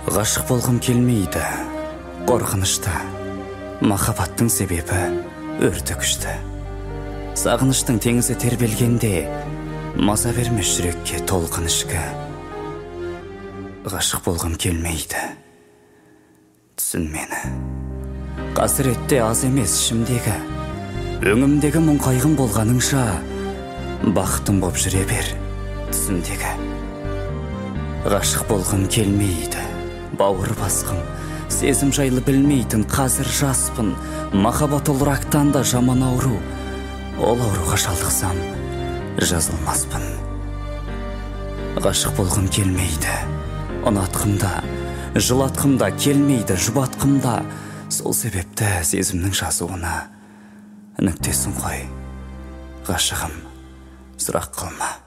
Ғашық болғым келмейді, қорқынышты. Махаббаттың себебі өрті күшті. Сағыныштың теңізі тербелгенде, маза бермес жүрекке толқын ішкі. Ғашық болғым келмейді, түсін мені. Қасіретте аз емес ішімдегі, өңімдегі мұң қайғым болғаныңша, бақытым боп жүре бер түсіндегі. Ғашық болғым келмейді, бауыр басқым, сезім жайлы білмейтін қазір жаспын. Махаббат ол рактан да жаман ауру, ол ауруға шалдықсам жазылмаспын. Ғашық болғым келмейді, ұнатқымда, жылатқымда келмейді, жұбатқымда. Сол себепті сезімнің жазуына нүктесін қой, ғашығым, сұрақ қылма.